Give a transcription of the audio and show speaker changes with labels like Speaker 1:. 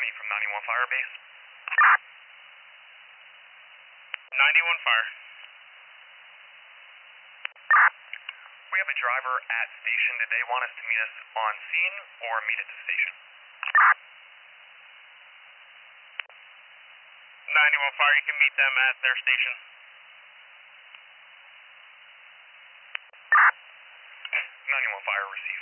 Speaker 1: County from 91 Fire Base. 91 Fire. We have a driver at station. Did they want us to meet us on scene or meet at the station? 91 Fire, you can meet them at their station. 91 Fire, receive.